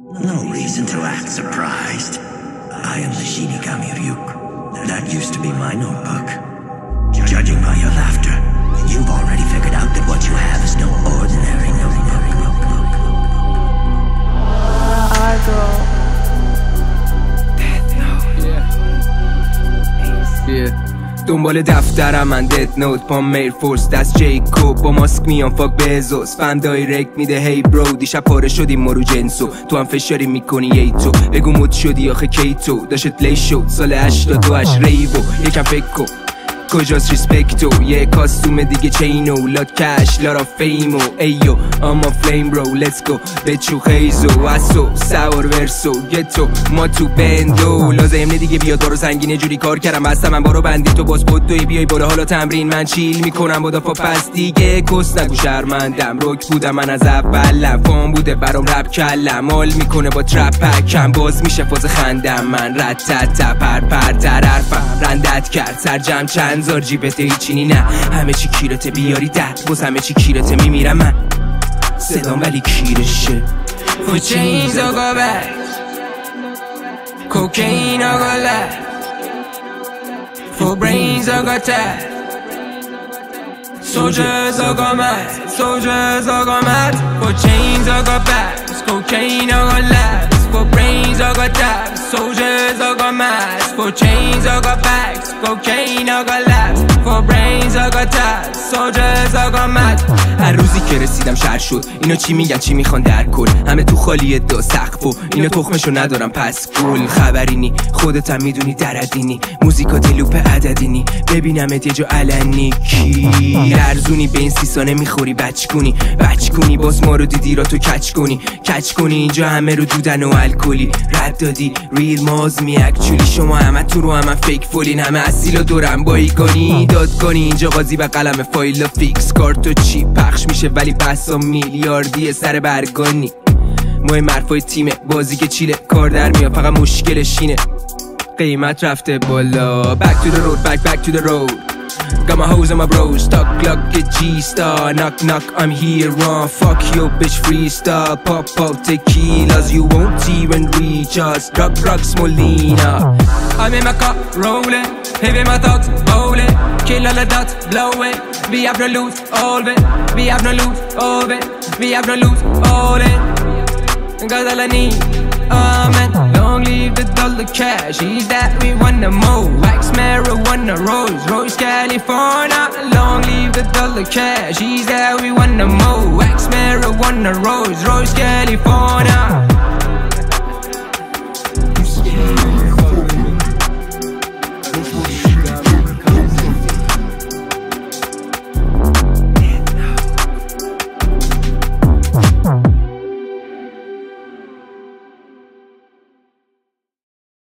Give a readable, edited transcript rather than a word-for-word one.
No reason to act surprised. I am the Shinigami Ryuk. That used to be my notebook. Judging by your laughter, you've already figured out that what you have is no ordinary notebook. دنبال دفترم من دت نوت پام میر فورس دست جیکوب با ماسک میام فاک بزوس فن دایرکت میده هی برو دیشب پاره شدیم ما رو جنسو تو هم فشاری میکنی ای تو بگو مود شدی آخه کی تو داشت لی شد سال 82 ریوو یکم فکر کن کجاست ریسپکتو یه کاستوم دیگه چینو لات کش لارا فیمو ایو اما فلیم برو لیتس گو بچو خیزو واسو سوار ورسو گتو ما تو بندو لازم دیگه بیاد بارو زنگینه جوری کار کردم بستم من بارو بندی تو باز بدوی بیای بالا حالا تمرین من چیل میکنم با دافا پس دیگه کس نگو شرمندم روک بودم من از اولم فام بوده برام رب کلم مال میکنه با ترپ پکم باز میشه فاز خندم من رد تت پر پر تر حرفم رندت کرد سرجم چند زار جیبته هیچینی نه همه چی کیرته بیاری ده باز همه چی کیرته میمیرم من صدام ولی کیرشه For chains I go back Cocaine I go left For brains I got tap Soldiers I go mad Soldiers I go mad For chains I go back Cocaine I go left For brains I got tap Soldiers I go mad For chains I got bags Cocaine I got left For brains I got tap Soldiers I got mad هر روزی که رسیدم شهر شد اینا چی میگن چی میخوان در کل همه تو خالیه دا سقف و اینا تخمشو ندارم پس گل خبرینی خودت هم میدونی دردینی موزیکات لوپ عددینی ببینمت یه جا علنی کی ارزونی به این سیسانه میخوری بچ کنی باز ما رو دیدی را تو کچ کنی اینجا همه رو دودن و الکلی رد دادی ریل ماز می اکچولی شما همه تو رو همه فیک فولین همه اصیل و دورم بایگانی داد کنی اینجا قاضی به قلم فایل و فیکس کارت و چی پخش میشه ولی بحثا میلیاردی سر برگانی مهم حرفای تیمه بازی که چیله کار در میاد فقط مشکلش اینه قیمت رفته بالا back to the road back to the road got my hoes and my bros stuck clock get G-star knock knock I'm here on fuck your bitch freestyle pop tequilas you won't even reach us drop rocks Molina I'm in my car rolling heavy my thoughts bowling kill all the dots blow it we have no loot all it we have no loot all it we have no loot all it got all I need man long live the dollar cash is that we want the more wax marijuana Rolls California long live the dollar cash is that we want the more wax marijuana Rolls California